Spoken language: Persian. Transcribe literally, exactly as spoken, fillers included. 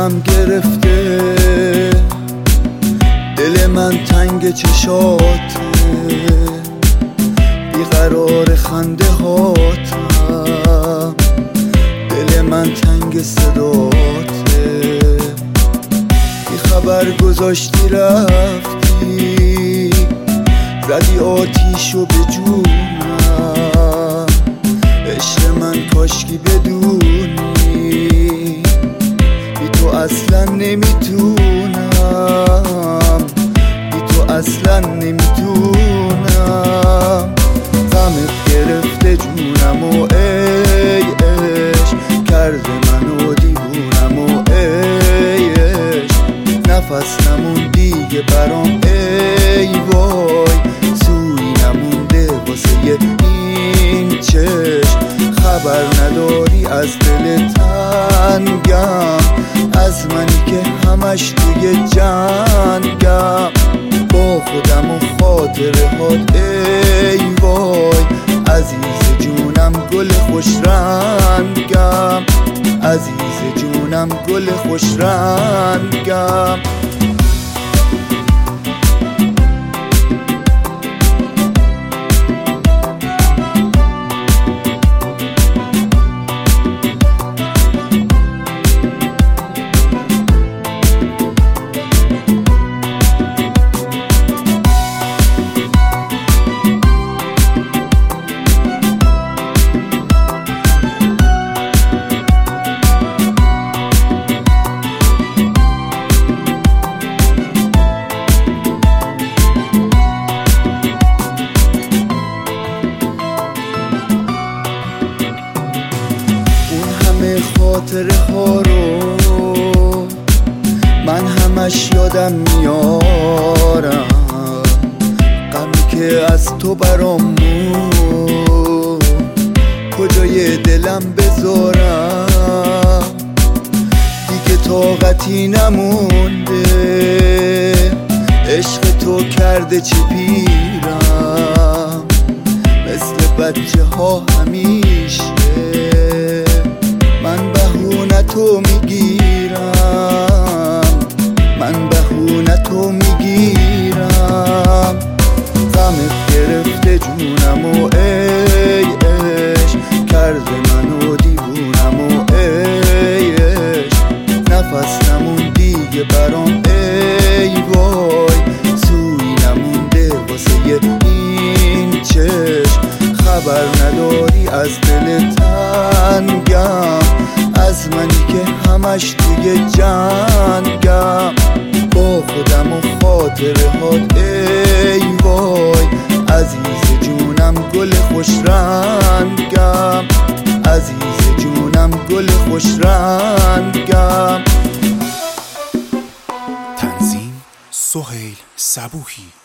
غم گرفته، دل من تنگ چشاته، بیقرار خنده هاتم، دل من تنگ صداته. بی خبر گذاشتی رفتی، زدی آتیشو به جونم، عشق من کاشکی بدونی، بی تو اصلا نمیتونم، بی تو اصلا نمیتونم. غمت گرفته جونم و ای عشق، کرده منو دیوونم و ای عشق، نفس نموندی برام ای وای، سوی نمونده واسه این چشم. خبر نداری از دل تنگم، از منی که همش توی جنگم، با خودم و خاطره هات ای وای، عزیز جونم گل خوش رنگم، عزیز جونم گل خوش رنگم. خاطره ها رو من همش یادم میارم، غمی که از تو برام موند، کجای دلم بذارم، دیگه طاقتی نمونده، عشق تو کرده چی پیرم، مثل بچه ها همیشه من بهونه تو میگیرم، من بهونه تو میگیرم. غمت گرفته جونم و ای عشق، کرده منو دیوونم و ای عشق، نفس نموندی برام ای وای، سوی نمونده واسه این چشم. خبر نداری از دل تنگم، از منی که همش توی جنگم، با خودم و خاطره هات ای وای، عزیز جونم گل خوش رنگم، عزیز جونم گل خوش رنگم. تنظیم سهیل صبوحی.